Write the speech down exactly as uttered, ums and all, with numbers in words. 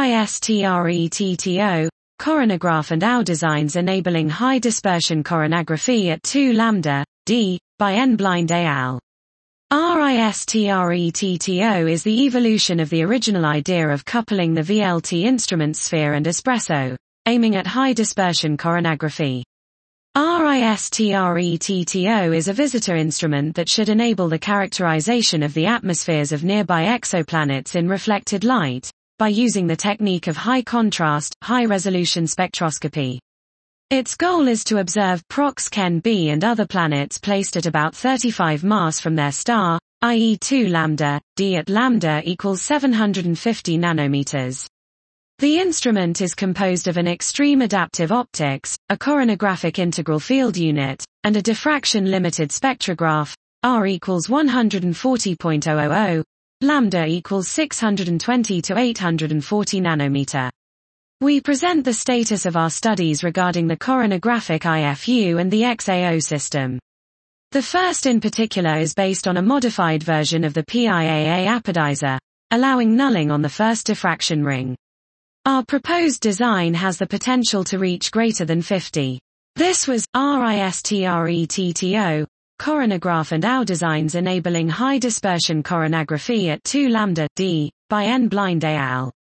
RISTRETTO, Coronagraph and O W designs enabling high dispersion coronography at two lambda, d, by N. Blind et al. RISTRETTO is the evolution of the original idea of coupling the V L T instrument sphere and espresso, aiming at high dispersion coronography. RISTRETTO is a visitor instrument that should enable the characterization of the atmospheres of nearby exoplanets in reflected light, by using the technique of high-contrast, high-resolution spectroscopy. Its goal is to observe Prox-Ken b and other planets placed at about thirty-five mass from their star, that is two lambda, d at lambda equals seven hundred fifty nanometers. The instrument is composed of an extreme adaptive optics, a coronographic integral field unit, and a diffraction-limited spectrograph, R equals one hundred forty point zero zero zero, lambda equals six hundred twenty to eight hundred forty nanometer. We present the status of our studies regarding the coronographic I F U and the X A O system. The first in particular is based on a modified version of the P I A A apodizer, allowing nulling on the first diffraction ring. Our proposed design has the potential to reach greater than fifty. This was RISTRETTO, Coronagraph and O W designs enabling high dispersion coronography at two lambda, d, by N. Blind et al.